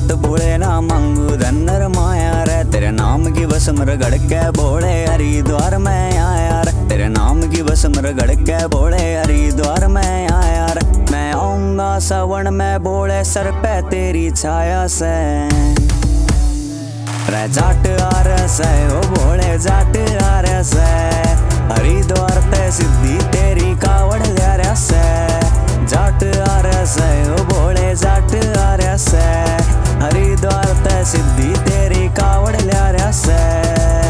जात बोले ना मांगू धनर माया रे, तेरे नाम की बस मर गड़ के बोले हरिद्वार में आया रे, तेरे नाम की बस मर गड़ के बोले हरिद्वार में आया रे। मैं आऊंगा सावन में बोले सर पे तेरी छाया से, रे जाट आ रस है ओ बोले जाट आ रस है, हरिद्वार ते सिद्धि तेरी कावड़ ले रस है, जाट आ रस है ओ बोले जाट आ रस है, हरिद्वार ते सिद्धि तेरी कावड़ ले रस है।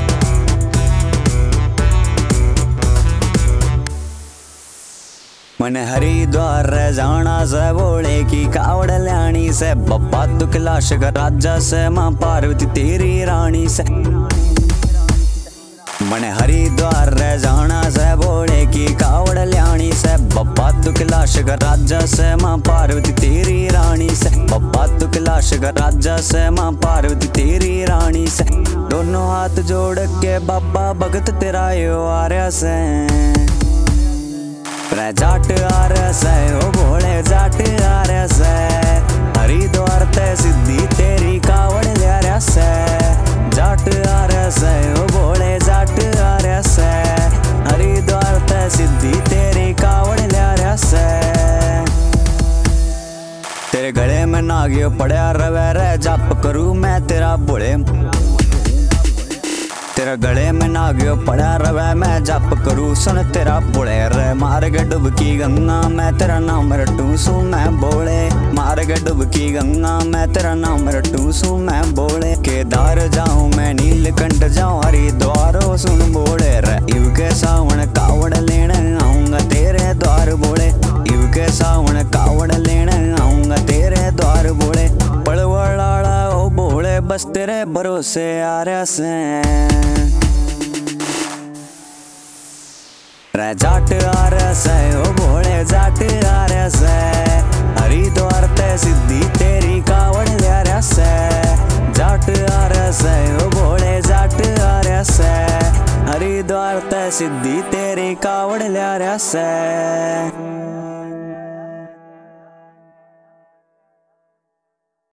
मन हरिद्वार जाना से बोले की कावड़ ल्याणी से, बप्पा तू कैलाश का राजा से, माँ पार्वती तेरी रानी से। मन हरिद्वार जाना से बोले की कावड़ ल्याणी से, बप्पा तू कैलाश का राजा से, माँ पार्वती तेरी रानी से, बप्पा तू कैलाश का राजा से, माँ पार्वती तेरी रानी से। दोनों हाथ जोड़ के बाबा भगत तेरा यो आर्या से, रे जाट आ रस है ओ बोले जाट आ रस है, हरिद्वार ते सिद्धि तेरी कावड़ ले रस है, जाट आ रस है ओ बोले जाट आ रस है, हरिद्वार ते सिद्धि तेरी कावड़ ले रस है। तेरे गले में नागियो पड़ा रवे रे, जाप करूं मैं तेरा बोले, तेरा गले में नागियो पड़ा रवे मैं जाप करूं सुन तेरा बोले रे, मार के डुबकी गंगा मैं तेरा नाम रटूं सू मैं बोले, मार के डुबकी गंगा मैं तेरा नाम रटूं सू मैं बोले, केदार जाऊं मैं नीलकंठ जाऊं हरिद्वार सुन बोले रे, इव के सावन कावड़ लेने आऊंगा तेरे द्वार बोले, इव के सावन कावड़ लेने आऊंगा तेरे द्वार बोले, पड़वड़ाड़ा ओ बोले बस तेरे भरोसे आ रहा से, रे जाट आ रस है ओ बोले जाट आ रस है, हरिद्वार ते सिद्धि तेरी कावड़ ले रस है, जाट आ रस है ओ बोले जाट आ रस है, हरिद्वार ते सिद्धि तेरी कावड़ ले रस है।